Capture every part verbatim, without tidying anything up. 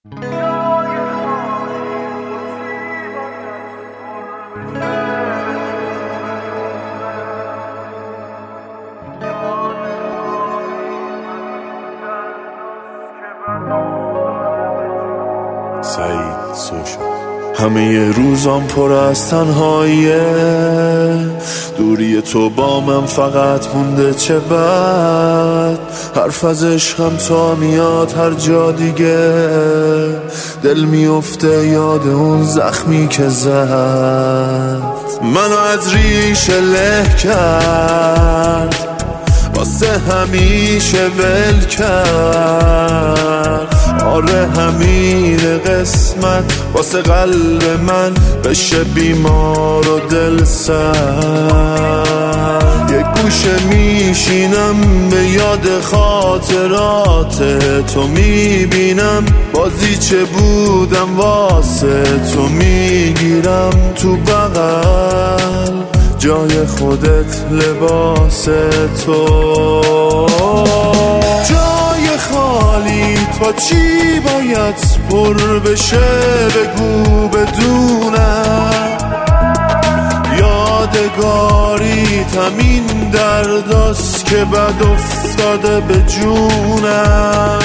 سعید سوشا. همه روزام پر از تنهاییه، دوری تو با من فقط مونده چه بد. حرف از عشقم تا میاد هر جا دیگه، دل میفته یاد اون زخمی که زد. منو از ریشه له کرد، واسه همیشه ول کرد. آره همین قسمت واسه قلب من بشه بیمار و دل سرد. یک گوشه میشینم به یاد خاطرات تو، میبینم بازی چه بودم واسه تو، میگیرم تو بغل جای خودت لباس تو. جای خالی تا چی باید پر بشه بگو بدونم. یادگاری تمین درداست که بد افتاده به جونم.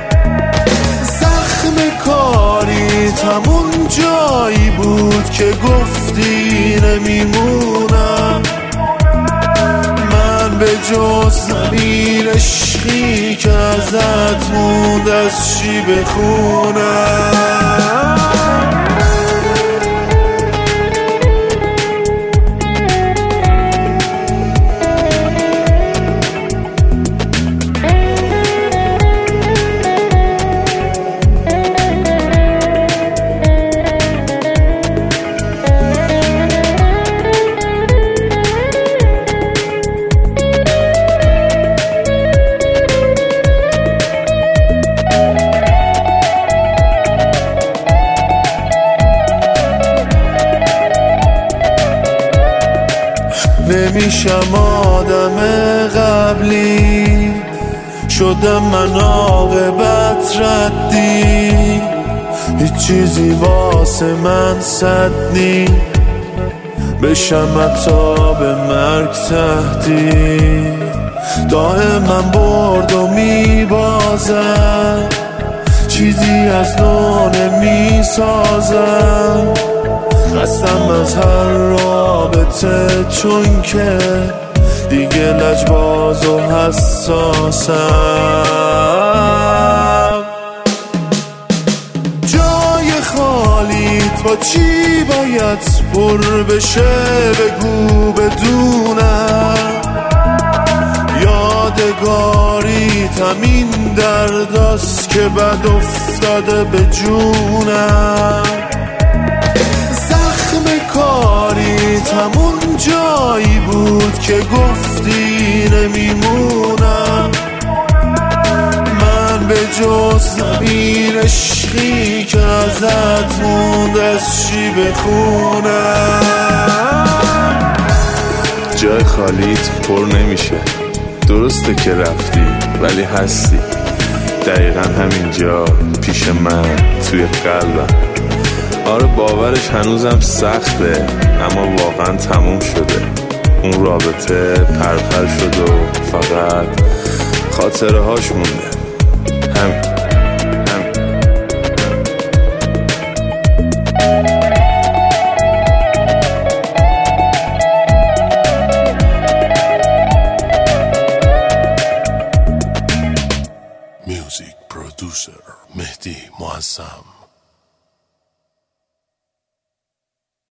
زخم کاری تمون جایی بود که گفتی نمیمونم. من به جز زمین عشقی که ازت موند از چی بخونم. نمیشم آدم قبلی، شدم من عاقبت ردی. هیچ چیزی واسه من صد نی، بشم حتی به مرگ تهدید. دائما برد و میبازم، چیزی از نو نمیسازم. خستم از هر رابطه چون که دیگه لجباز و حساسم. جای خالی تا چی باید پر بشه بگو بدونم. یادگاری تمین درداست که بد افتاده به جونم. کاری تمون جایی بود که گفتی نمیمونم. من به جز زمین عشقی که ازت موند از چی بخونم. جای خالیت پر نمیشه، درسته که رفتی ولی هستی دقیقا همینجا پیش من توی قلبم. آره باورش هنوزم سخته، اما واقعا تموم شده. اون رابطه پرپر شد و فقط خاطره هاش مونده. همین همین میوزیک پرودوسر مهدی معظم.